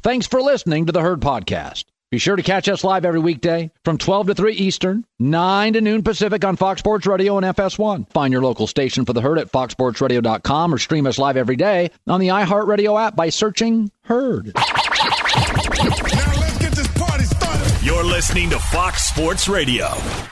Thanks for listening to the Herd Podcast. Be sure to catch us live every weekday from 12 to 3 Eastern, 9 to noon Pacific on Fox Sports Radio and FS1. Find your local station for the Herd at foxsportsradio.com or stream us live every day on the iHeartRadio app by searching Herd. Now let's get this party started. You're listening to Fox Sports Radio.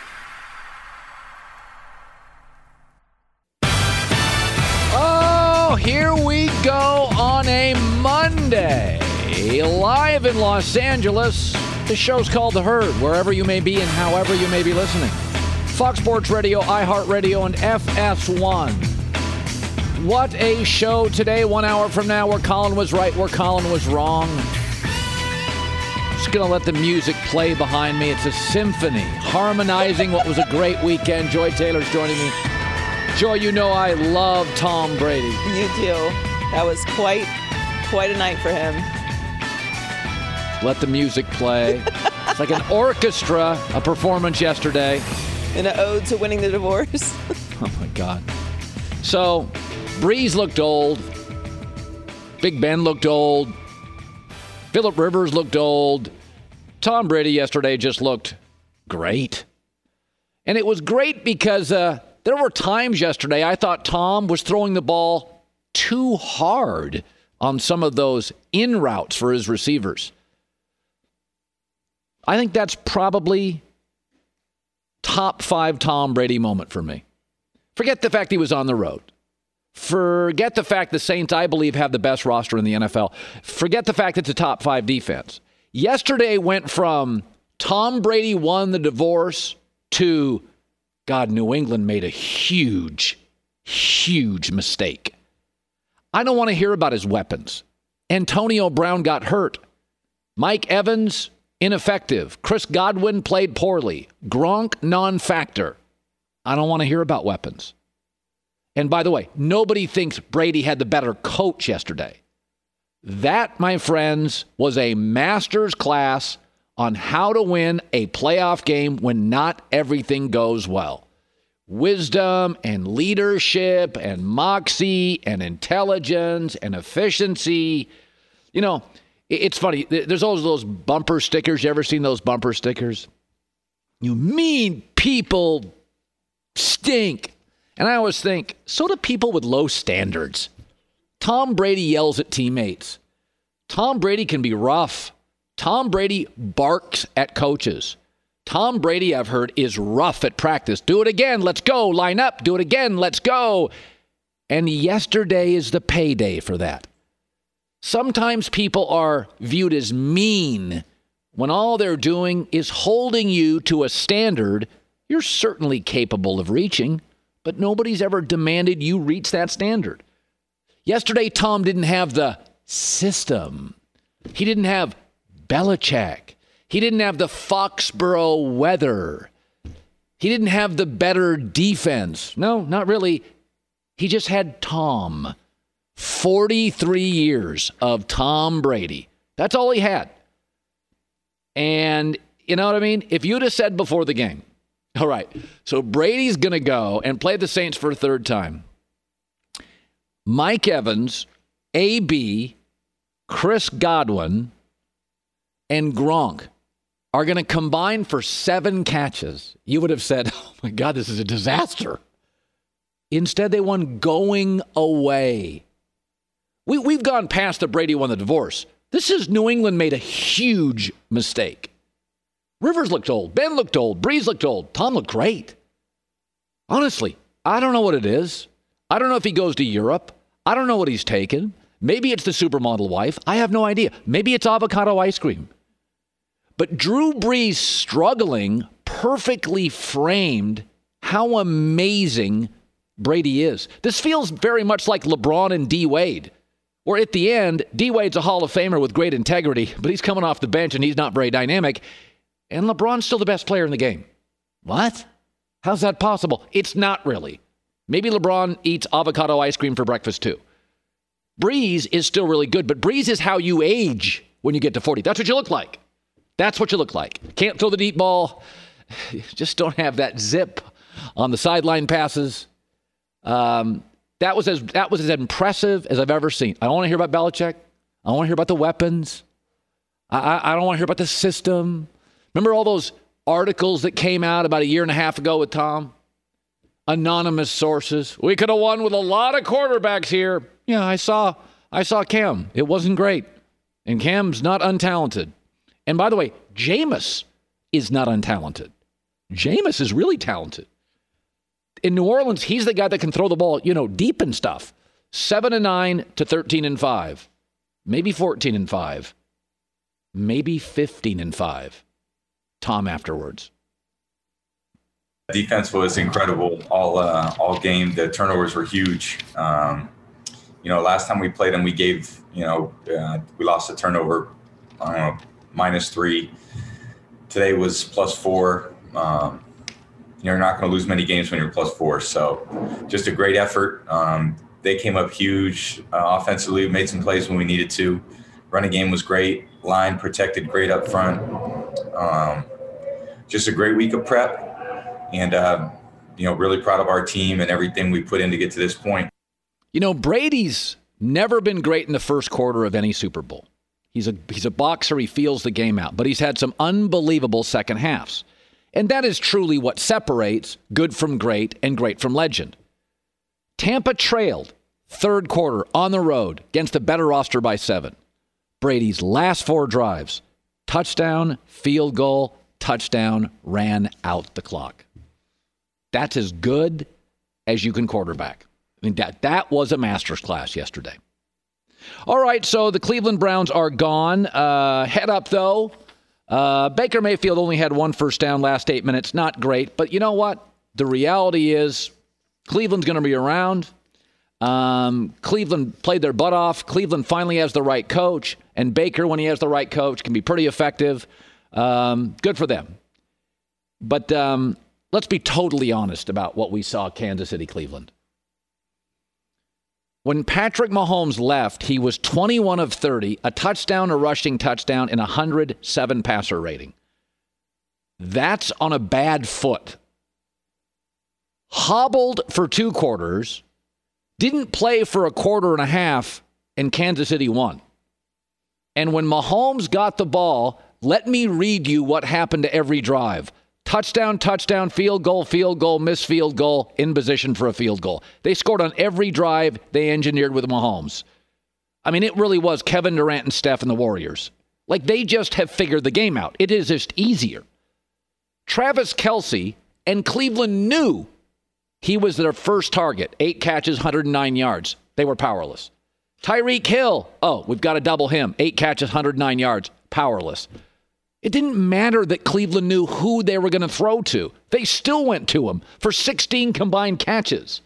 Oh, here we go on a Monday. Live in Los Angeles. The show's called The Herd, wherever you may be and however you may be listening. Fox Sports Radio, iHeartRadio, and FS1. What a show today, 1 hour from now, where Colin was right, where Colin was wrong. Just going to let the music play behind me. It's a symphony, harmonizing what was a great weekend. Joy Taylor's joining me. Joy, you know I love Tom Brady. You do. That was quite a night for him. Let the music play. It's like an orchestra, a performance yesterday. In an ode to winning the divorce. Oh, my God. So, Breeze looked old. Big Ben looked old. Phillip Rivers looked old. Tom Brady yesterday just looked great. And it was great because there were times yesterday I thought Tom was throwing the ball too hard on some of those in routes for his receivers. I think that's probably top 5 Tom Brady moment for me. Forget the fact he was on the road. Forget the fact the Saints, I believe, have the best roster in the NFL. Forget the fact it's a top 5 defense. Yesterday went from Tom Brady won the divorce to, God, New England made a huge, huge mistake. I don't want to hear about his weapons. Antonio Brown got hurt. Mike Evans, ineffective. Chris Godwin played poorly. Gronk, non-factor. I don't want to hear about weapons. And by the way, nobody thinks Brady had the better coach yesterday. That, my friends, was a master's class on how to win a playoff game when not everything goes well. Wisdom and leadership and moxie and intelligence and efficiency. You know, it's funny. There's always those bumper stickers. You ever seen those bumper stickers? You mean people stink. And I always think, so do people with low standards. Tom Brady yells at teammates. Tom Brady can be rough. Tom Brady barks at coaches. Tom Brady, I've heard, is rough at practice. Do it again. Let's go. Line up. Do it again. Let's go. And yesterday is the payday for that. Sometimes people are viewed as mean when all they're doing is holding you to a standard you're certainly capable of reaching, but nobody's ever demanded you reach that standard. Yesterday, Tom didn't have the system. He didn't have Belichick. He didn't have the Foxborough weather. He didn't have the better defense. No, not really. He just had Tom. 43 years of Tom Brady. That's all he had. And you know what I mean? If you'd have said before the game, all right, so Brady's going to go and play the Saints for a third time. Mike Evans, AB, Chris Godwin, and Gronk are going to combine for 7 catches. You would have said, oh my God, this is a disaster. Instead, they won going away. We've gone past the Brady won the divorce. This is New England made a huge mistake. Rivers looked old. Ben looked old. Breeze looked old. Tom looked great. Honestly, I don't know what it is. I don't know if he goes to Europe. I don't know what he's taken. Maybe it's the supermodel wife. I have no idea. Maybe it's avocado ice cream. But Drew Brees struggling perfectly framed how amazing Brady is. This feels very much like LeBron and D. Wade. Or at the end, D. Wade's a Hall of Famer with great integrity, but he's coming off the bench and he's not very dynamic. And LeBron's still the best player in the game. What? How's that possible? It's not really. Maybe LeBron eats avocado ice cream for breakfast too. Breeze is still really good, but Breeze is how you age when you get to 40. That's what you look like. That's what you look like. Can't throw the deep ball. Just don't have that zip on the sideline passes. That was as impressive as I've ever seen. I don't want to hear about Belichick. I don't want to hear about the weapons. I don't want to hear about the system. Remember all those articles that came out about a year and a half ago with Tom? Anonymous sources. We could have won with a lot of quarterbacks here. Yeah, I saw Cam. It wasn't great. And Cam's not untalented. And by the way, Jameis is not untalented. Jameis is really talented. In New Orleans, he's the guy that can throw the ball, deep and stuff. 7-9 to 13-5. Maybe 14-5. Maybe 15-5. Tom afterwards. Defense was incredible all game. The turnovers were huge. Last time we played them, we gave, we lost a turnover, -3. Today was +4. You're not going to lose many games when you're +4. So just a great effort. They came up huge offensively, made some plays when we needed to. Running game was great. Line protected great up front. Just a great week of prep. And, really proud of our team and everything we put in to get to this point. Brady's never been great in the first quarter of any Super Bowl. He's a boxer. He feels the game out. But he's had some unbelievable second halves. And that is truly what separates good from great and great from legend. Tampa trailed third quarter on the road against a better roster by 7. Brady's last 4 drives, touchdown, field goal, touchdown, ran out the clock. That's as good as you can quarterback. I mean, that was a master's class yesterday. All right, so the Cleveland Browns are gone. Head up, though. Baker Mayfield only had 1 first down last 8 minutes. Not great, but you know what? The reality is Cleveland's going to be around. Cleveland played their butt off. Cleveland finally has the right coach, and Baker, when he has the right coach, can be pretty effective. Good for them. But let's be totally honest about what we saw Kansas City, Cleveland. When Patrick Mahomes left, he was 21 of 30, a touchdown, a rushing touchdown, and 107 passer rating. That's on a bad foot. Hobbled for 2 quarters, didn't play for a quarter and a half, and Kansas City won. And when Mahomes got the ball, let me read you what happened to every drive. Touchdown, touchdown, field goal, missed field goal, in position for a field goal. They scored on every drive they engineered with Mahomes. I mean, it really was Kevin Durant and Steph and the Warriors. Like, they just have figured the game out. It is just easier. Travis Kelce and Cleveland knew he was their first target. 8 catches, 109 yards. They were powerless. Tyreek Hill, we've got to double him. 8 catches, 109 yards, powerless. It didn't matter that Cleveland knew who they were going to throw to. They still went to him for 16 combined catches.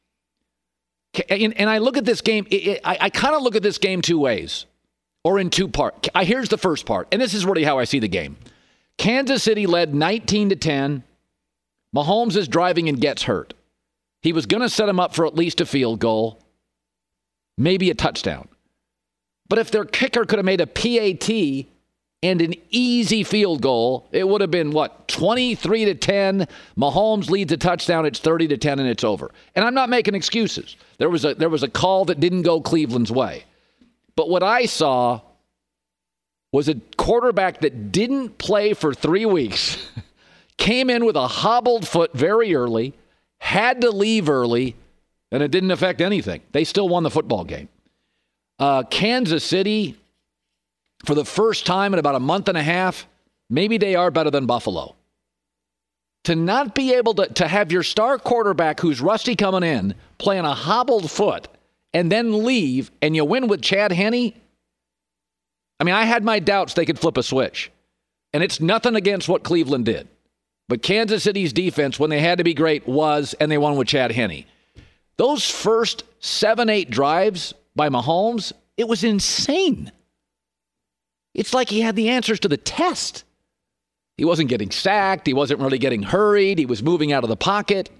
And I look at this game, I kind of look at this game 2 ways, or in 2 parts. Here's the first part, and this is really how I see the game. Kansas City led 19-10. Mahomes is driving and gets hurt. He was going to set him up for at least a field goal, maybe a touchdown. But if their kicker could have made a PAT and an easy field goal, it would have been, 23-10. Mahomes leads a touchdown, it's 30-10, and it's over. And I'm not making excuses. There was a call that didn't go Cleveland's way. But what I saw was a quarterback that didn't play for 3 weeks, came in with a hobbled foot very early, had to leave early, and it didn't affect anything. They still won the football game. Kansas City, for the first time in about a month and a half, maybe they are better than Buffalo. To not be able to have your star quarterback who's rusty coming in, play on a hobbled foot, and then leave, and you win with Chad Henne. I mean, I had my doubts they could flip a switch. And it's nothing against what Cleveland did. But Kansas City's defense, when they had to be great, was, and they won with Chad Henne. Those first 7-8 drives by Mahomes, it was insane. It's like he had the answers to the test. He wasn't getting sacked. He wasn't really getting hurried. He was moving out of the pocket.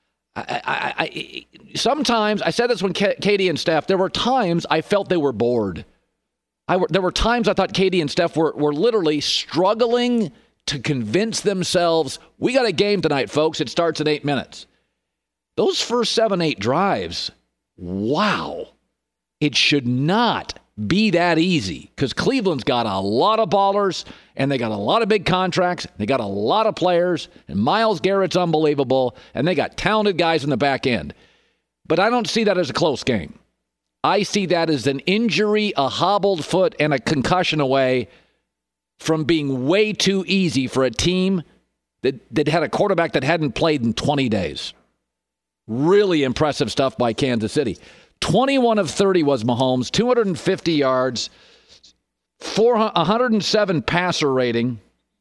Sometimes, I said this when Katie and Steph, there were times I felt they were bored. There were times I thought Katie and Steph were literally struggling to convince themselves, we got a game tonight, folks. It starts in 8 minutes. Those first 7-8 drives, wow. It should not be that easy because Cleveland's got a lot of ballers and they got a lot of big contracts. They got a lot of players, and Myles Garrett's unbelievable, and they got talented guys in the back end. But I don't see that as a close game. I see that as an injury, a hobbled foot, and a concussion away from being way too easy for a team that had a quarterback that hadn't played in 20 days. Really impressive stuff by Kansas City. 21 of 30 was Mahomes, 250 yards, 107 passer rating,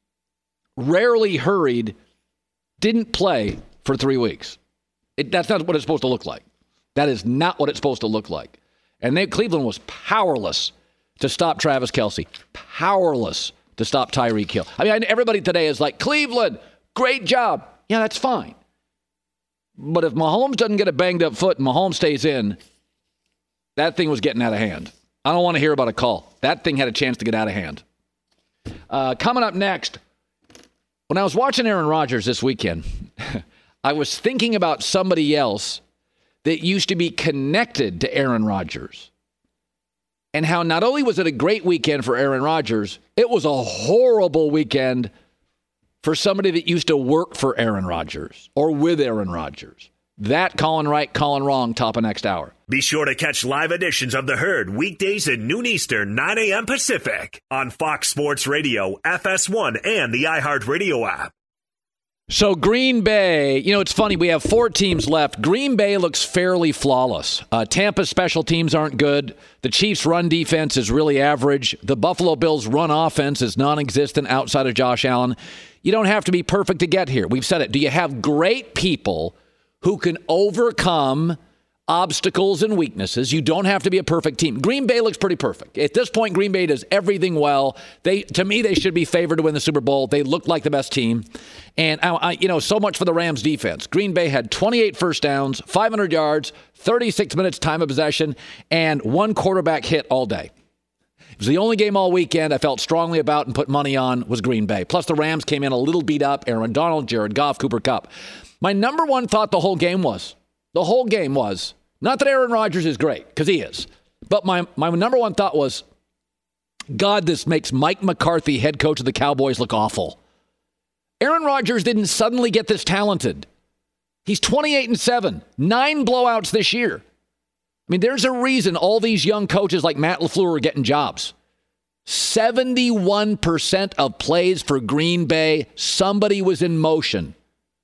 rarely hurried, didn't play for 3 weeks. That's not what it's supposed to look like. That is not what it's supposed to look like. And Cleveland was powerless to stop Travis Kelce, powerless to stop Tyreek Hill. I mean, everybody today is like, Cleveland, great job. Yeah, that's fine. But if Mahomes doesn't get a banged-up foot and Mahomes stays in, that thing was getting out of hand. I don't want to hear about a call. That thing had a chance to get out of hand. Coming up next, when I was watching Aaron Rodgers this weekend, I was thinking about somebody else that used to be connected to Aaron Rodgers. And how not only was it a great weekend for Aaron Rodgers, it was a horrible weekend for somebody that used to work for Aaron Rodgers or with Aaron Rodgers. That Colin Right, Colin Wrong, top of next hour. Be sure to catch live editions of The Herd weekdays at noon Eastern, 9 a.m. Pacific on Fox Sports Radio, FS1, and the iHeartRadio app. So Green Bay, it's funny, we have 4 teams left. Green Bay looks fairly flawless. Tampa's special teams aren't good. The Chiefs' run defense is really average. The Buffalo Bills' run offense is non-existent outside of Josh Allen. You don't have to be perfect to get here. We've said it. Do you have great people who can overcome obstacles and weaknesses? You don't have to be a perfect team. Green Bay looks pretty perfect. At this point, Green Bay does everything well. To me, they should be favored to win the Super Bowl. They look like the best team. And, so much for the Rams defense. Green Bay had 28 first downs, 500 yards, 36 minutes time of possession, and 1 quarterback hit all day. It was the only game all weekend I felt strongly about and put money on was Green Bay. Plus, the Rams came in a little beat up. Aaron Donald, Jared Goff, Cooper Kupp. My number one thought the whole game was, not that Aaron Rodgers is great, because he is, but my number one thought was, God, this makes Mike McCarthy, head coach of the Cowboys, look awful. Aaron Rodgers didn't suddenly get this talented. He's 28-7, 9 blowouts this year. I mean, there's a reason all these young coaches like Matt LaFleur are getting jobs. 71% of plays for Green Bay, somebody was in motion.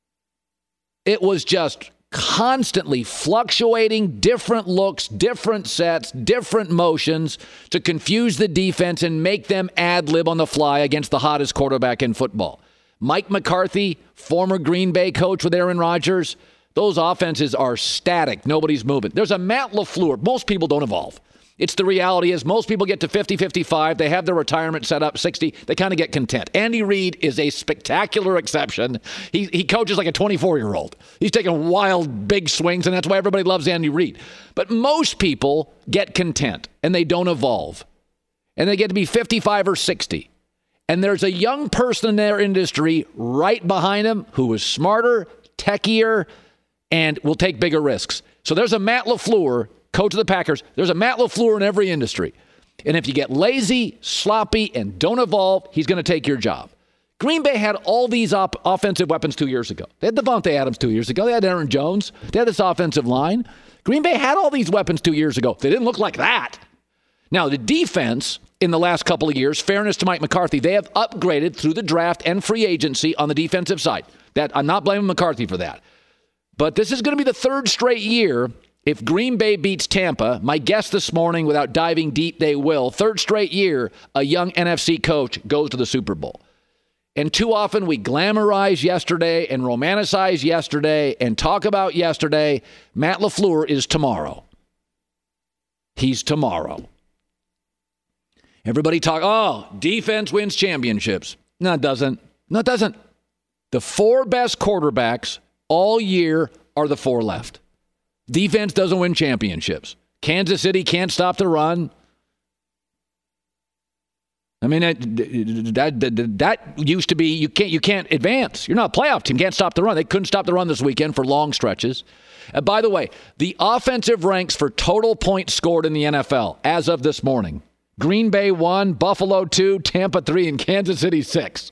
It was just constantly fluctuating, different looks, different sets, different motions to confuse the defense and make them ad-lib on the fly against the hottest quarterback in football. Mike McCarthy, former Green Bay coach with Aaron Rodgers, those offenses are static. Nobody's moving. There's a Matt LaFleur. Most people don't evolve. It's the reality is most people get to 50, 55. They have their retirement set up, 60. They kind of get content. Andy Reid is a spectacular exception. He coaches like a 24-year-old. He's taking wild, big swings, and that's why everybody loves Andy Reid. But most people get content, and they don't evolve. And they get to be 55 or 60. And there's a young person in their industry right behind them who is smarter, techier, and will take bigger risks. So there's a Matt LaFleur, coach of the Packers. There's a Matt LaFleur in every industry. And if you get lazy, sloppy, and don't evolve, he's going to take your job. Green Bay had all these offensive weapons 2 years ago. They had Devontae Adams 2 years ago. They had Aaron Jones. They had this offensive line. Green Bay had all these weapons 2 years ago. They didn't look like that. Now, the defense in the last couple of years, fairness to Mike McCarthy, they have upgraded through the draft and free agency on the defensive side. That I'm not blaming McCarthy for that. But this is going to be the 3rd straight year if Green Bay beats Tampa. My guess this morning, without diving deep, they will. 3rd straight year, a young NFC coach goes to the Super Bowl. And too often we glamorize yesterday and romanticize yesterday and talk about yesterday. Matt LaFleur is tomorrow. He's tomorrow. Everybody talk, defense wins championships. No, it doesn't. No, it doesn't. The 4 best quarterbacks all year are the 4 left. Defense doesn't win championships. Kansas City can't stop the run. I mean, that used to be you can't advance. You're not a playoff team. Can't stop the run. They couldn't stop the run this weekend for long stretches. And by the way, the offensive ranks for total points scored in the NFL as of this morning: Green Bay 1, Buffalo 2, Tampa 3, and Kansas City 6.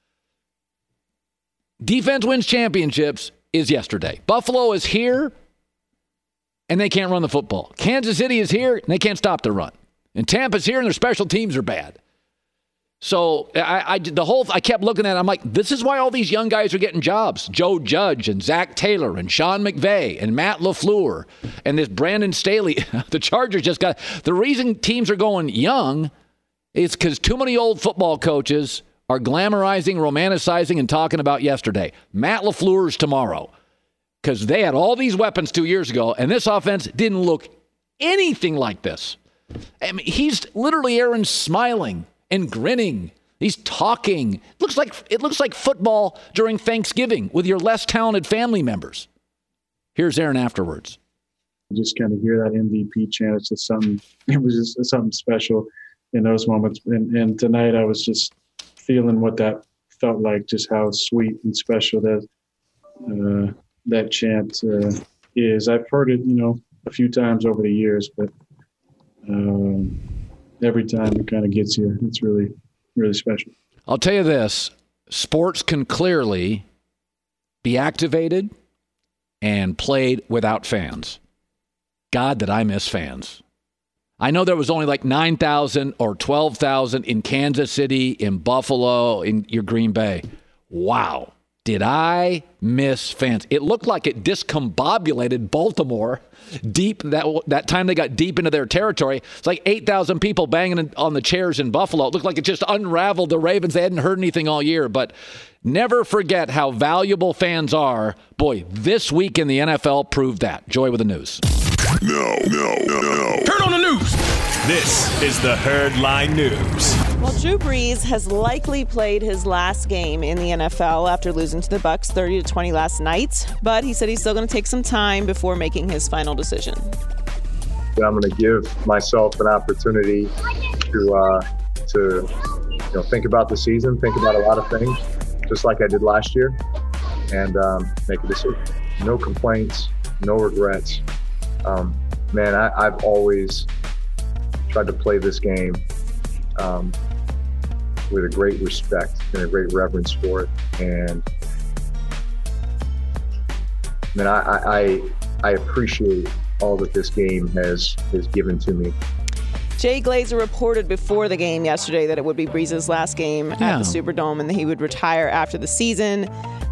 Defense wins championships is yesterday. Buffalo is here, and they can't run the football. Kansas City is here, and they can't stop the run. And Tampa's here, and their special teams are bad. So I kept looking at it. I'm like, this is why all these young guys are getting jobs. Joe Judge and Zach Taylor and Sean McVay and Matt LaFleur and this Brandon Staley. The Chargers just got – the reason teams are going young is because too many old football coaches are glamorizing, romanticizing, and talking about yesterday. Matt LaFleur's tomorrow, because they had all these weapons 2 years ago, and this offense didn't look anything like this. I mean, he's literally Aaron smiling and grinning. He's talking. It looks like football during Thanksgiving with your less talented family members. Here's Aaron afterwards. Just kind of hear that MVP chant. It's just something. It was just something special in those moments. And tonight, I was just feeling what that felt like. Just how sweet and special that chant is. I've heard it, a few times over the years, but every time it kind of gets you. It's really, really special. I'll tell you this. Sports can clearly be activated and played without fans. God, did I miss fans. I know there was only like 9,000 or 12,000 in Kansas City, in Buffalo, in your Green Bay. Wow. Did I miss fans? It looked like it discombobulated Baltimore deep that time they got deep into their territory. It's like 8,000 people banging on the chairs in Buffalo. It looked like it just unraveled the Ravens. They hadn't heard anything all year. But never forget how valuable fans are. Boy, this week in the NFL proved that. Joy with the news. No. Turn on the news. This is the Herd Line News. Well, Drew Brees has likely played his last game in the NFL after losing to the Bucs 30-20 last night, but he said he's still going to take some time before making his final decision. I'm going to give myself an opportunity to think about the season, think about a lot of things, just like I did last year, and make a decision. No complaints, no regrets. I've always tried to play this game with a great respect and a great reverence for it. And I appreciate all that this game has given to me. Jay Glazer reported before the game yesterday that it would be Brees' last game at the Superdome and that he would retire after the season.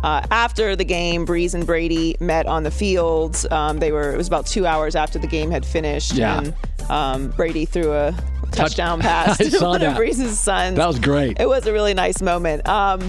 After the game, Brees and Brady met on the field. It was about 2 hours after the game had finished. Yeah. And Brady threw a touchdown pass to one of Brees' sons. That was great. It was a really nice moment.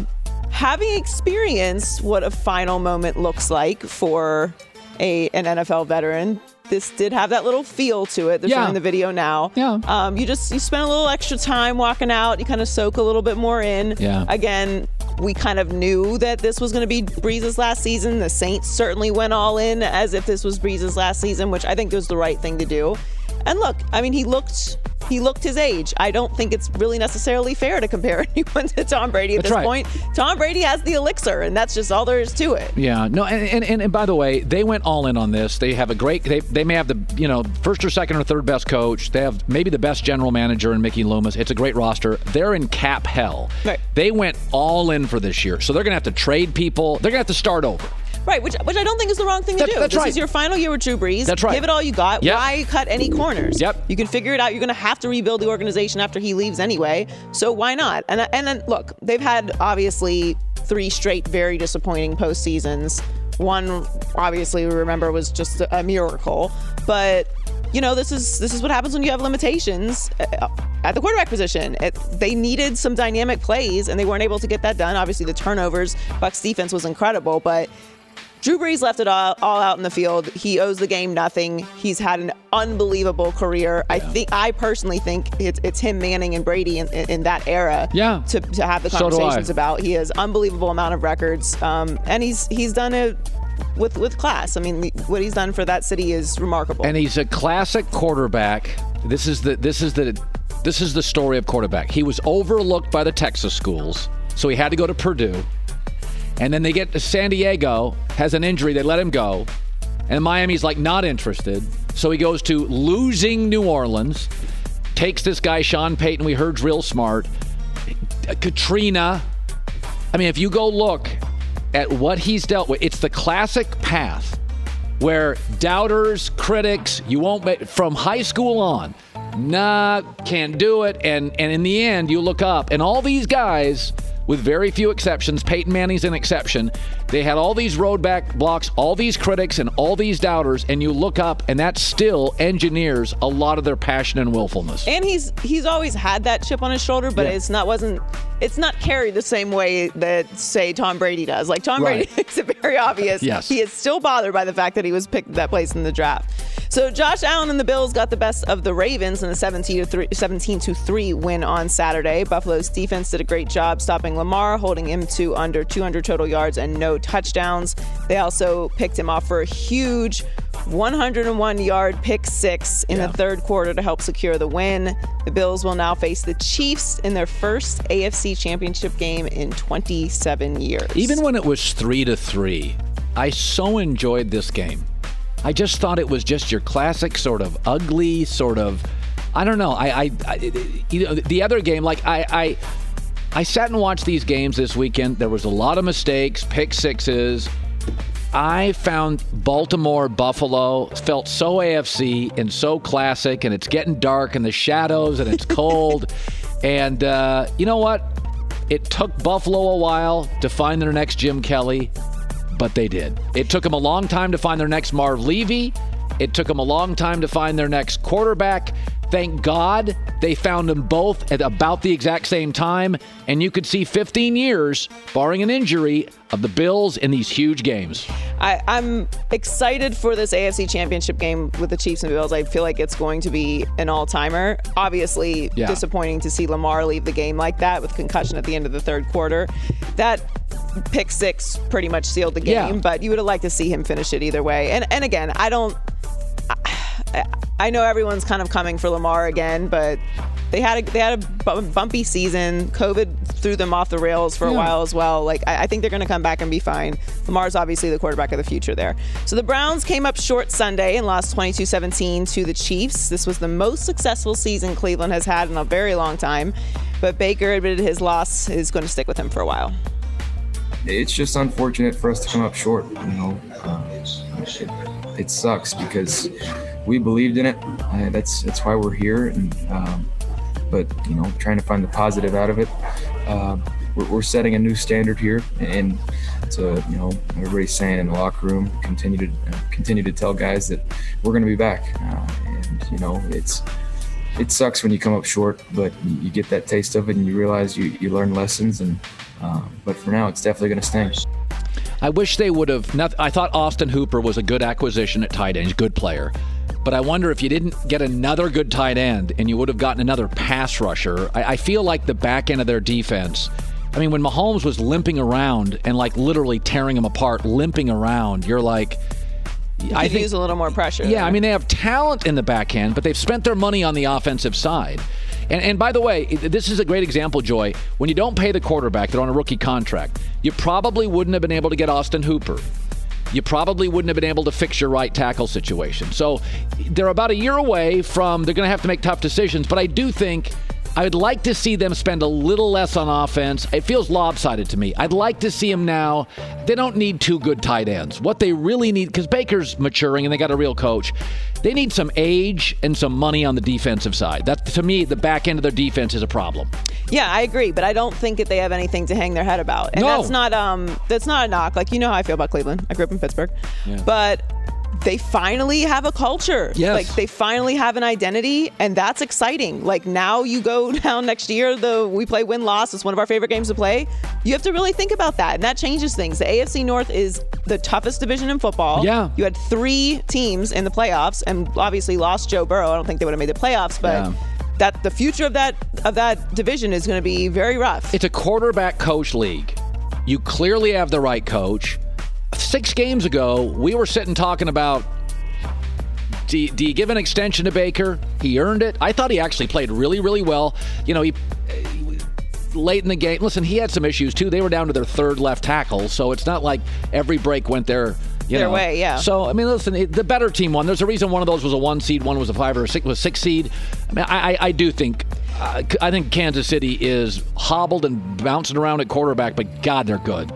Having experienced what a final moment looks like for an NFL veteran, this did have that little feel to it. They're showing the video now. Yeah. You spend a little extra time walking out. You kind of soak a little bit more in. Yeah. Again, we kind of knew that this was going to be Brees' last season. The Saints certainly went all in as if this was Brees' last season, which I think was the right thing to do. And look, I mean, he looked his age. I don't think it's really necessarily fair to compare anyone to Tom Brady at this point. Tom Brady has the elixir, and that's just all there is to it. Yeah. No. And by the way, they went all in on this. They have a great. They may have the first or second or third best coach. They have maybe the best general manager in Mickey Loomis. It's a great roster. They're in cap hell. Right. They went all in for this year, so they're going to have to trade people. They're going to have to start over. Right, which I don't think is the wrong thing to do. This is your final year with Drew Brees. That's right. Give it all you got. Yep. Why cut any corners? Yep. You can figure it out. You're going to have to rebuild the organization after he leaves anyway. So why not? And then, look, they've had, obviously, 3 straight very disappointing postseasons. One, obviously, we remember, was just a miracle. But, this is what happens when you have limitations at the quarterback position. They needed some dynamic plays, and they weren't able to get that done. Obviously, the turnovers, Bucs defense was incredible, but Drew Brees left it all out in the field. He owes the game nothing. He's had an unbelievable career. Yeah. I personally think it's him, Manning, and Brady in that era to have the conversations about. He has unbelievable amount of records, and he's done it with class. I mean, what he's done for that city is remarkable. And he's a classic quarterback. This is the This is the story of quarterback. He was overlooked by the Texas schools, so he had to go to Purdue. And then they get to San Diego, has an injury, they let him go. And Miami's like not interested. So he goes to losing New Orleans, takes this guy, Sean Payton, we heard's real smart. Katrina. I mean, if you go look at what he's dealt with, it's the classic path where doubters, critics, you won't make, from high school on, nah, can't do it. And in the end, you look up, and all these guys, with very few exceptions, Peyton Manning's an exception, they had all these roadback blocks, all these critics, and all these doubters, and you look up, and that still engineers a lot of their passion and willfulness. And he's always had that chip on his shoulder, but it's not carried the same way that, say, Tom Brady does. Like, Tom Brady makes it very obvious. Yes. He is still bothered by the fact that he was picked that place in the draft. So Josh Allen and the Bills got the best of the Ravens in a 17-3 win on Saturday. Buffalo's defense did a great job stopping Lamar, holding him to under 200 total yards and no touchdowns. They also picked him off for a huge 101-yard pick six in the third quarter to help secure the win. The Bills will now face the Chiefs in their first AFC Championship game in 27 years. Even when it was 3-3, I so enjoyed this game. I just thought it was just your classic sort of ugly, sort of, I don't know. The other game, like I sat and watched these games this weekend. There was a lot of mistakes, pick sixes. I found Baltimore-Buffalo felt so AFC and so classic, and it's getting dark in the shadows, and it's cold. And you know what? It took Buffalo a while to find their next Jim Kelly, but they did. It took them a long time to find their next Marv Levy. It took them a long time to find their next quarterback. Thank God they found them both at about the exact same time, and you could see 15 years, barring an injury, of the Bills in these huge games. I'm excited for this AFC Championship game with the Chiefs and Bills. I feel like it's going to be an all-timer. Obviously, disappointing to see Lamar leave the game like that with concussion at the end of the third quarter. That pick six pretty much sealed the game, but you would have liked to see him finish it either way. And again, I know everyone's kind of coming for Lamar again, but they had a bumpy season. COVID threw them off the rails for a while as well. Like, I think they're going to come back and be fine. Lamar's obviously the quarterback of the future there. So the Browns came up short Sunday and lost 22-17 to the Chiefs. This was the most successful season Cleveland has had in a very long time. But Baker admitted his loss is going to stick with him for a while. It's just unfortunate for us to come up short. You know, it sucks because we believed in it. That's why we're here. And but you know, trying to find the positive out of it. We're setting a new standard here, and to, you know, everybody's saying in the locker room, continue to tell guys that we're going to be back. And you know, it sucks when you come up short, but you get that taste of it, and you realize you learn lessons. And but for now, it's definitely going to sting. I wish they would have. I thought Austin Hooper was a good acquisition at tight end, good player. But I wonder if you didn't get another good tight end and you would have gotten another pass rusher. I feel like the back end of their defense, I mean, when Mahomes was limping around and like literally tearing them apart, limping around, you're like, I think use a little more pressure. Yeah, I mean, they have talent in the back end, but they've spent their money on the offensive side. And by the way, this is a great example, Joy. When you don't pay the quarterback, they're on a rookie contract, you probably wouldn't have been able to get Austin Hooper. You probably wouldn't have been able to fix your right tackle situation. So they're about a year away from, they're going to have to make tough decisions, but I do think I would like to see them spend a little less on offense. It feels lopsided to me. I'd like to see them now. They don't need two good tight ends. What they really need, because Baker's maturing and they got a real coach, they need some age and some money on the defensive side. That, to me, the back end of their defense is a problem. Yeah, I agree, but I don't think that they have anything to hang their head about. And that's not a knock. Like, you know how I feel about Cleveland. I grew up in Pittsburgh. Yeah. But they finally have a culture. Yes. Like, they finally have an identity, and that's exciting. Like, now you go down next year, we play win-loss. It's one of our favorite games to play. You have to really think about that, and that changes things. The AFC North is the toughest division in football. Yeah. You had 3 teams in the playoffs, and obviously lost Joe Burrow. I don't think they would have made the playoffs, but that the future of that division is going to be very rough. It's a quarterback coach league. You clearly have the right coach. 6 games ago, we were sitting talking about Do you give an extension to Baker? He earned it. I thought he actually played really, really well. He late in the game. Listen, he had some issues too. They were down to their third left tackle, so it's not like every break went their way. Yeah. So I mean, listen, the better team won. There's a reason one of those was a 1 seed, one was a 5 or a 6 seed. I mean, I do think. I think Kansas City is hobbled and bouncing around at quarterback, but God, they're good.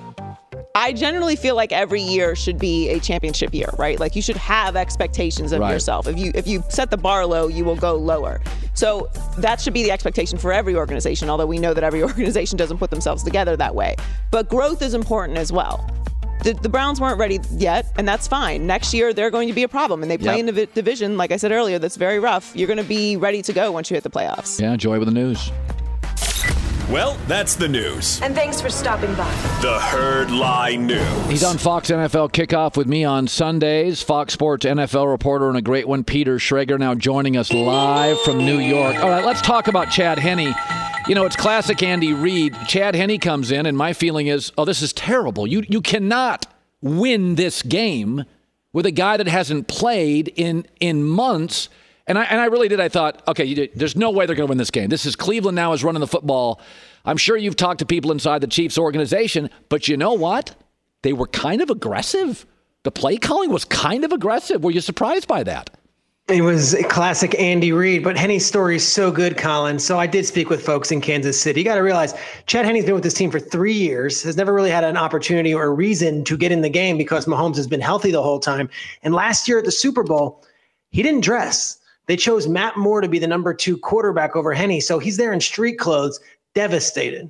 I generally feel like every year should be a championship year, right? Like you should have expectations of yourself. If you set the bar low, you will go lower. So that should be the expectation for every organization, although we know that every organization doesn't put themselves together that way. But growth is important as well. The Browns weren't ready yet, and that's fine. Next year, they're going to be a problem, and they play in a division, like I said earlier, that's very rough. You're going to be ready to go once you hit the playoffs. Yeah, Joy with the news. Well, that's the news. And thanks for stopping by. The Herd Lie News. He's on Fox NFL Kickoff with me on Sundays. Fox Sports NFL reporter and a great one, Peter Schrager, now joining us live from New York. All right, let's talk about Chad Henne. It's classic Andy Reid. Chad Henne comes in, and my feeling is, this is terrible. You cannot win this game with a guy that hasn't played in months. And I really did. I thought, okay, there's no way they're going to win this game. This is Cleveland now is running the football. I'm sure you've talked to people inside the Chiefs organization, but you know what? They were kind of aggressive. The play calling was kind of aggressive. Were you surprised by that? It was a classic Andy Reid, but Henne's story is so good, Colin. So I did speak with folks in Kansas City. You got to realize Chad Henne's been with this team for 3 years, has never really had an opportunity or a reason to get in the game because Mahomes has been healthy the whole time. And last year at the Super Bowl, he didn't dress. They chose Matt Moore to be the number 2 quarterback over Henne. So he's there in street clothes, devastated.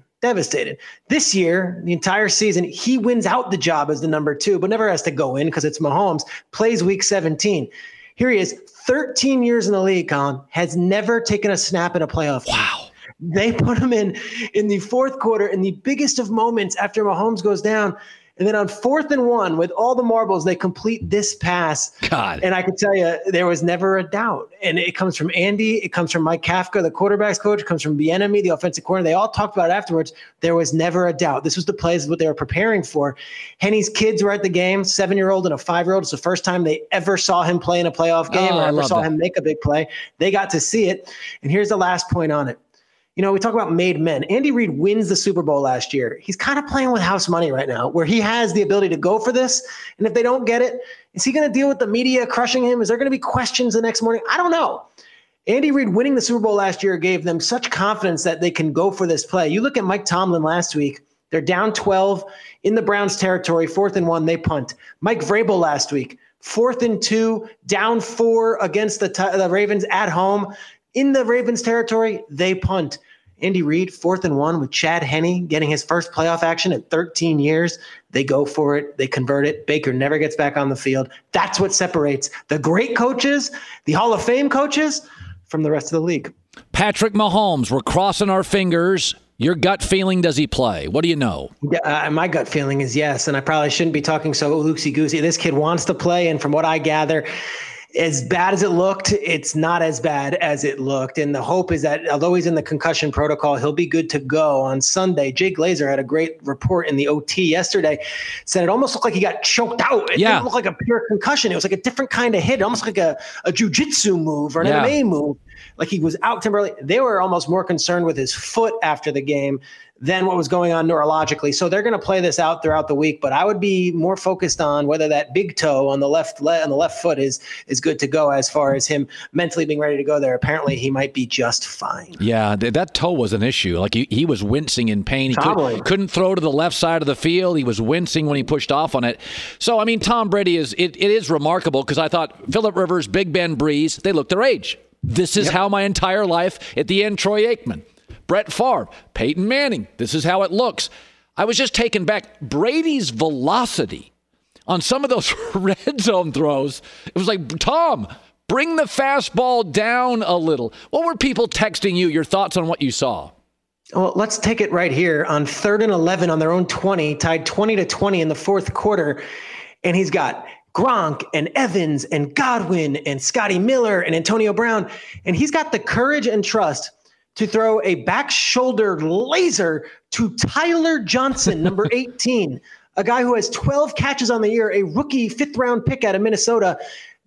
This year, the entire season, he wins out the job as the number 2, but never has to go in because it's Mahomes, plays week 17. Here he is, 13 years in the league, Colin, has never taken a snap in a playoff game. Wow. They put him in the fourth quarter in the biggest of moments after Mahomes goes down. And then on 4th and 1, with all the marbles, they complete this pass. God. And I can tell you, there was never a doubt. And it comes from Andy. It comes from Mike Kafka, the quarterback's coach. It comes from Bieniemy, the offensive coordinator. They all talked about it afterwards. There was never a doubt. This was the plays, what they were preparing for. Henne's kids were at the game, 7-year-old and a 5-year-old. It's the first time they ever saw him play in a playoff game or ever saw him make a big play. They got to see it. And here's the last point on it. We talk about made men. Andy Reid wins the Super Bowl last year. He's kind of playing with house money right now, where he has the ability to go for this. And if they don't get it, is he going to deal with the media crushing him? Is there going to be questions the next morning? I don't know. Andy Reid winning the Super Bowl last year gave them such confidence that they can go for this play. You look at Mike Tomlin last week. They're down 12 in the Browns territory, 4th and 1, they punt. Mike Vrabel last week, 4th and 2, down 4 against the Ravens at home. In the Ravens territory, they punt. Andy Reid, 4th and 1 with Chad Henne getting his first playoff action in 13 years. They go for it. They convert it. Baker never gets back on the field. That's what separates the great coaches, the Hall of Fame coaches, from the rest of the league. Patrick Mahomes, we're crossing our fingers. Your gut feeling, does he play? What do you know? My gut feeling is yes, and I probably shouldn't be talking so loosey-goosey. This kid wants to play, and from what I gather, as bad as it looked, it's not as bad as it looked. And the hope is that although he's in the concussion protocol, he'll be good to go on Sunday. Jay Glazer had a great report in the OT yesterday, said it almost looked like he got choked out. It didn't look like a pure concussion. It was like a different kind of hit, almost like a jiu-jitsu move or an MMA move. Like he was out temporarily. They were almost more concerned with his foot after the game than what was going on neurologically. So they're going to play this out throughout the week, but I would be more focused on whether that big toe on the left foot is good to go as far as him mentally being ready to go there. Apparently he might be just fine. Yeah, that toe was an issue. Like he was wincing in pain. He couldn't throw to the left side of the field. He was wincing when he pushed off on it. So, I mean, Tom Brady it is remarkable because I thought Phillip Rivers, Big Ben, Breeze, they looked their age. This is how my entire life, at the end, Troy Aikman, Brett Favre, Peyton Manning. This is how it looks. I was just taken back. Brady's velocity on some of those red zone throws, it was like, Tom, bring the fastball down a little. What were people texting you? Your thoughts on what you saw? Well, let's take it right here. On 3rd and 11 on their own 20, tied 20-20 in the fourth quarter. And he's got Gronk and Evans and Godwin and Scotty Miller and Antonio Brown. And he's got the courage and trust to throw a back shoulder laser to Tyler Johnson, number 18, a guy who has 12 catches on the year, a rookie 5th round pick out of Minnesota.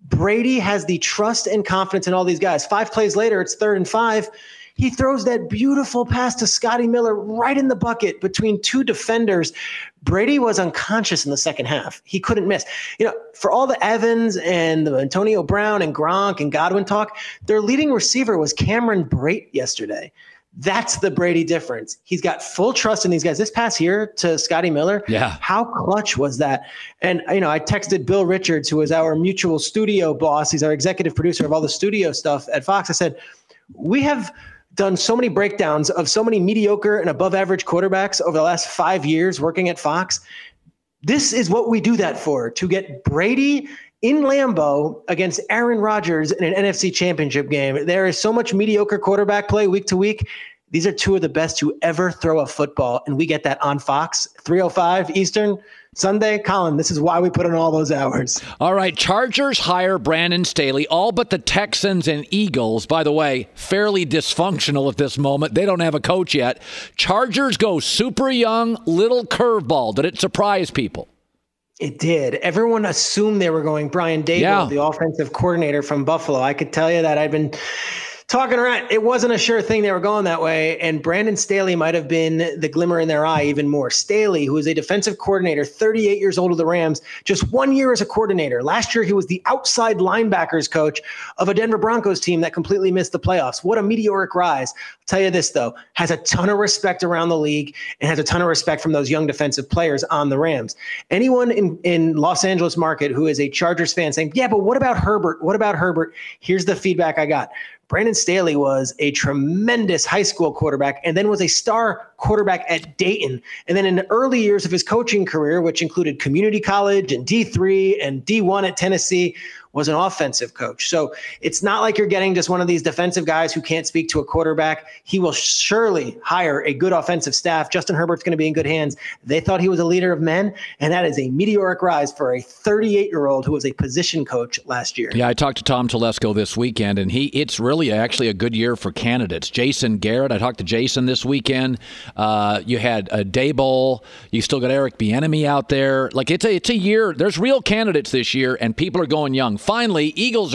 Brady has the trust and confidence in all these guys. 5 plays later, it's 3rd and 5. He throws that beautiful pass to Scotty Miller right in the bucket between 2 defenders. Brady was unconscious in the second half. He couldn't miss. For all the Evans and the Antonio Brown and Gronk and Godwin talk, their leading receiver was Cameron Brate yesterday. That's the Brady difference. He's got full trust in these guys. This pass here to Scotty Miller, how clutch was that? And, I texted Bill Richards, who is our mutual studio boss. He's our executive producer of all the studio stuff at Fox. I said, we have done so many breakdowns of so many mediocre and above average quarterbacks over the last 5 years working at Fox. This is what we do that for, to get Brady in Lambeau against Aaron Rodgers in an NFC championship game. There is so much mediocre quarterback play week to week. These are 2 of the best to ever throw a football, and we get that on Fox, 3:05 Eastern, Sunday. Colin, this is why we put in all those hours. All right, Chargers hire Brandon Staley, all but the Texans and Eagles. By the way, fairly dysfunctional at this moment. They don't have a coach yet. Chargers go super young, little curveball. Did it surprise people? It did. Everyone assumed they were going Brian Daboll, the offensive coordinator from Buffalo. I could tell you that I'd been talking around. It wasn't a sure thing they were going that way. And Brandon Staley might have been the glimmer in their eye even more. Staley, who is a defensive coordinator, 38 years old with the Rams, just 1 year as a coordinator. Last year, he was the outside linebackers coach of a Denver Broncos team that completely missed the playoffs. What a meteoric rise. I'll tell you this, though, has a ton of respect around the league and has a ton of respect from those young defensive players on the Rams. Anyone in Los Angeles market who is a Chargers fan saying, yeah, but what about Herbert? What about Herbert? Here's the feedback I got. Brandon Staley was a tremendous high school quarterback and then was a star quarterback at Dayton. And then in the early years of his coaching career, which included community college and D3 and D1 at Tennessee, was an offensive coach. So it's not like you're getting just one of these defensive guys who can't speak to a quarterback. He will surely hire a good offensive staff. Justin Herbert's going to be in good hands. They thought he was a leader of men, and that is a meteoric rise for a 38-year-old who was a position coach last year. Yeah, I talked to Tom Telesco this weekend, and it's really actually a good year for candidates. Jason Garrett, I talked to Jason this weekend. You had Daboll. You still got Eric Bieniemy out there. Like it's a year. There's real candidates this year, and people are going young. Finally, Eagles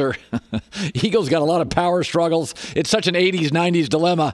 got a lot of power struggles. It's such an 80s, 90s dilemma.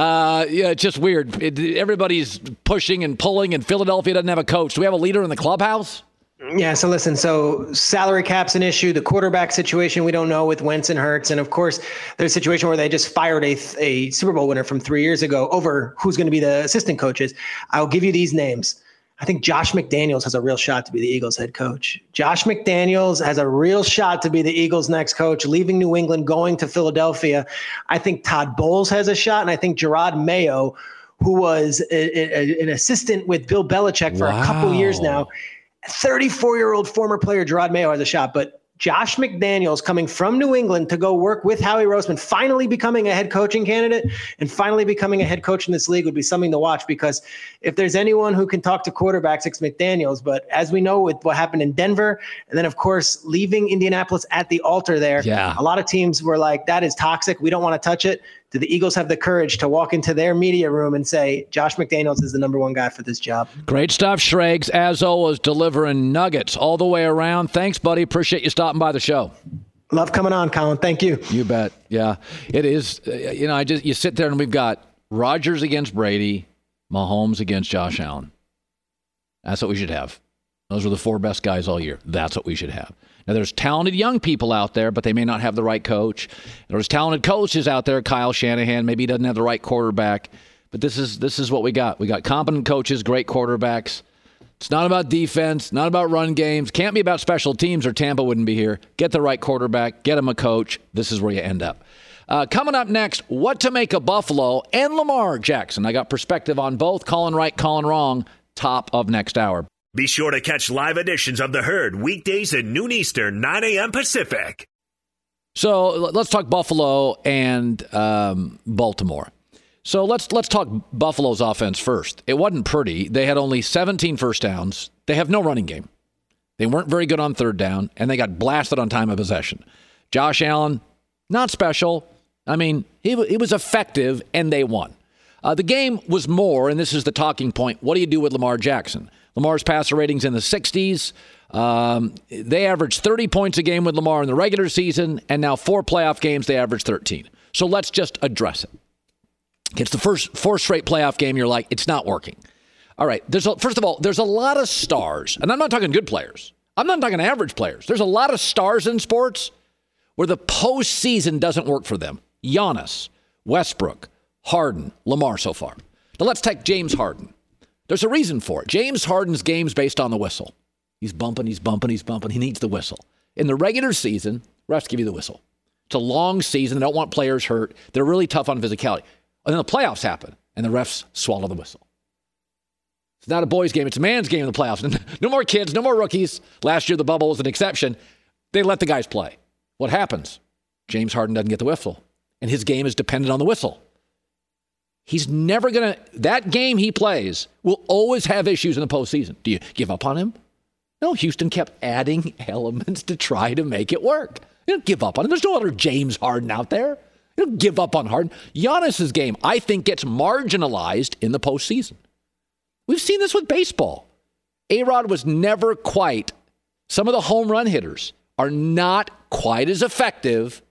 It's just weird. Everybody's pushing and pulling, and Philadelphia doesn't have a coach. Do we have a leader in the clubhouse? Yeah, so listen, salary cap's an issue. The quarterback situation, we don't know with Wentz and Hurts. And, of course, there's a situation where they just fired a Super Bowl winner from 3 years ago over who's going to be the assistant coaches. I'll give you these names. I think Josh McDaniels has a real shot to be the Eagles head coach. Josh McDaniels has a real shot to be the Eagles' next coach, leaving New England, going to Philadelphia. I think Todd Bowles has a shot, and I think Gerard Mayo, who was an assistant with Bill Belichick for a couple years now, 34-year-old former player Gerard Mayo has a shot. But Josh McDaniels coming from New England to go work with Howie Roseman, finally becoming a head coaching candidate and finally becoming a head coach in this league would be something to watch, because if there's anyone who can talk to quarterbacks, it's McDaniels. But as we know with what happened in Denver, and then, of course, leaving Indianapolis at the altar there, a lot of teams were like, that is toxic. We don't want to touch it. Do the Eagles have the courage to walk into their media room and say, Josh McDaniels is the number one guy for this job? Great stuff, Schrags. As always, delivering nuggets all the way around. Thanks, buddy. Appreciate you stopping by the show. Love coming on, Colin. Thank you. You bet. Yeah, it is. You sit there and we've got Rodgers against Brady, Mahomes against Josh Allen. That's what we should have. Those are the 4 best guys all year. That's what we should have. Now, there's talented young people out there, but they may not have the right coach. There's talented coaches out there. Kyle Shanahan, maybe he doesn't have the right quarterback. But this is what we got. We got competent coaches, great quarterbacks. It's not about defense, not about run games. Can't be about special teams or Tampa wouldn't be here. Get the right quarterback. Get him a coach. This is where you end up. Coming up next, what to make of Buffalo and Lamar Jackson. I got perspective on both. Calling right, calling wrong. Top of next hour. Be sure to catch live editions of The Herd weekdays at noon Eastern, 9 a.m. Pacific. So let's talk Buffalo and Baltimore. So let's talk Buffalo's offense first. It wasn't pretty. They had only 17 first downs. They have no running game. They weren't very good on third down, and they got blasted on time of possession. Josh Allen, not special. I mean, he was effective, and they won. The game was more, and this is the talking point, what do you do with Lamar Jackson? Lamar's passer rating's in the 60s. They averaged 30 points a game with Lamar in the regular season, and now 4 playoff games, they average 13. So let's just address it. It's the fourth straight playoff game. You're like, it's not working. All right. First of all, there's a lot of stars, and I'm not talking good players. I'm not talking average players. There's a lot of stars in sports where the postseason doesn't work for them. Giannis, Westbrook, Harden, Lamar so far. Now let's take James Harden. There's a reason for it. James Harden's game's based on the whistle. He's bumping. He needs the whistle. In the regular season, refs give you the whistle. It's a long season. They don't want players hurt. They're really tough on physicality. And then the playoffs happen, and the refs swallow the whistle. It's not a boys' game. It's a man's game in the playoffs. No more kids, no more rookies. Last year, the bubble was an exception. They let the guys play. What happens? James Harden doesn't get the whistle, and his game is dependent on the whistle. He's never going to – that game he plays will always have issues in the postseason. Do you give up on him? No, Houston kept adding elements to try to make it work. You don't give up on him. There's no other James Harden out there. You don't give up on Harden. Giannis's game, I think, gets marginalized in the postseason. We've seen this with baseball. A-Rod was never quite – some of the home run hitters are not quite as effective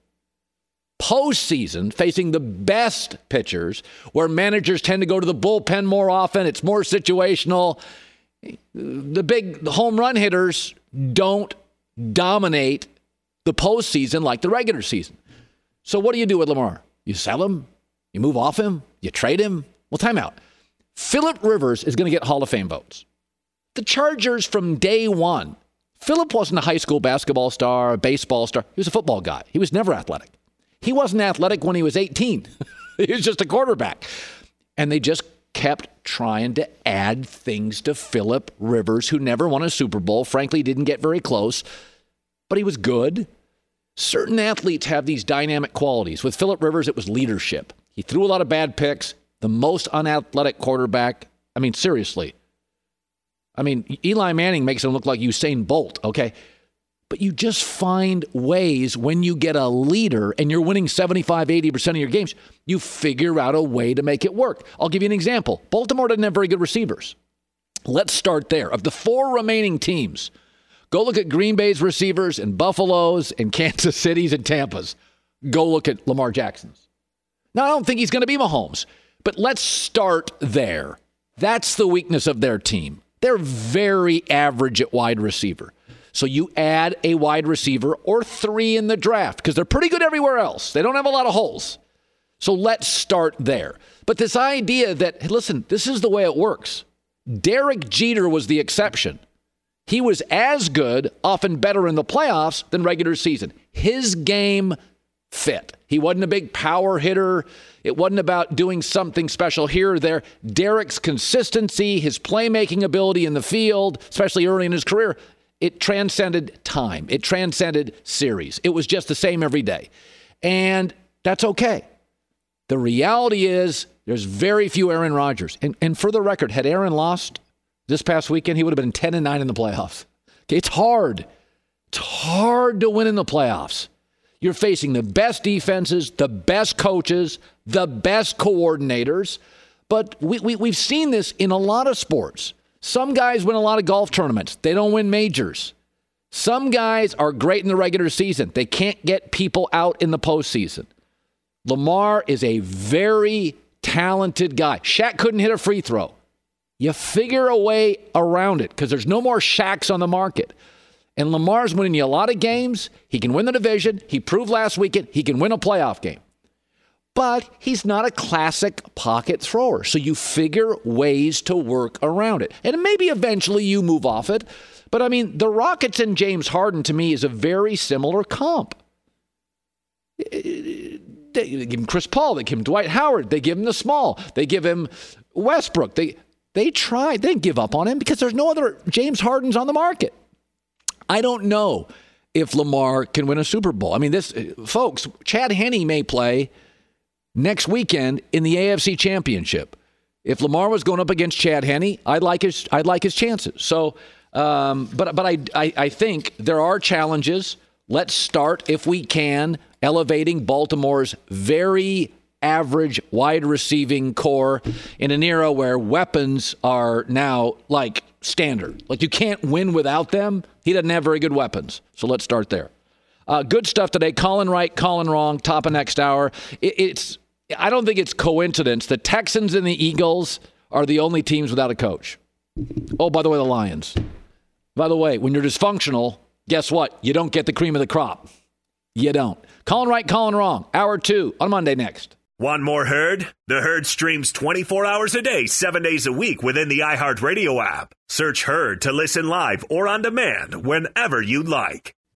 postseason facing the best pitchers, where managers tend to go to the bullpen more often. It's more situational. The big home run hitters don't dominate the postseason like the regular season. So what do you do with Lamar? You sell him? You move off him? You trade him? Well, time out. Phillip Rivers is going to get Hall of Fame votes. The Chargers from day one. Phillip wasn't a high school basketball star, a baseball star. He was a football guy. He was never athletic. He wasn't athletic when he was 18. He was just a quarterback. And they just kept trying to add things to Phillip Rivers, who never won a Super Bowl, frankly didn't get very close, but he was good. Certain athletes have these dynamic qualities. With Phillip Rivers, it was leadership. He threw a lot of bad picks, the most unathletic quarterback. I mean, seriously. I mean, Eli Manning makes him look like Usain Bolt, okay? But you just find ways when you get a leader and you're winning 75, 80% of your games, you figure out a way to make it work. I'll give you an example. Baltimore doesn't have very good receivers. Let's start there. Of the 4 remaining teams, go look at Green Bay's receivers and Buffalo's and Kansas City's and Tampa's. Go look at Lamar Jackson's. Now, I don't think he's going to be Mahomes, but let's start there. That's the weakness of their team. They're very average at wide receiver. So you add a wide receiver or 3 in the draft because they're pretty good everywhere else. They don't have a lot of holes. So let's start there. But this idea that, hey, listen, this is the way it works. Derek Jeter was the exception. He was as good, often better in the playoffs than regular season. His game fit. He wasn't a big power hitter. It wasn't about doing something special here or there. Derek's consistency, his playmaking ability in the field, especially early in his career, it transcended time. It transcended series. It was just the same every day. And that's okay. The reality is there's very few Aaron Rodgers. And for the record, had Aaron lost this past weekend, he would have been 10-9 in the playoffs. Okay, it's hard. It's hard to win in the playoffs. You're facing the best defenses, the best coaches, the best coordinators. But we've seen this in a lot of sports. Some guys win a lot of golf tournaments. They don't win majors. Some guys are great in the regular season. They can't get people out in the postseason. Lamar is a very talented guy. Shaq couldn't hit a free throw. You figure a way around it because there's no more Shaqs on the market. And Lamar's winning you a lot of games. He can win the division. He proved last weekend he can win a playoff game. But he's not a classic pocket thrower. So you figure ways to work around it. And maybe eventually you move off it. But, I mean, the Rockets and James Harden, to me, is a very similar comp. They give him Chris Paul. They give him Dwight Howard. They give him the small. They give him Westbrook. They tried. They didn't give up on him because there's no other James Hardens on the market. I don't know if Lamar can win a Super Bowl. I mean, folks, Chad Henne may play next weekend in the AFC Championship. If Lamar was going up against Chad Henne, I'd like his chances. So, but I think there are challenges. Let's start, if we can, elevating Baltimore's very average wide receiving core in an era where weapons are now like standard. Like, you can't win without them. He doesn't have very good weapons. So let's start there. Good stuff today. Calling right, calling wrong, top of next hour. I don't think it's coincidence. The Texans and the Eagles are the only teams without a coach. Oh, by the way, the Lions. By the way, when you're dysfunctional, guess what? You don't get the cream of the crop. You don't. Calling right, calling wrong. Hour 2 on Monday next. Want more Herd? The Herd streams 24 hours a day, 7 days a week within the iHeartRadio app. Search Herd to listen live or on demand whenever you'd like.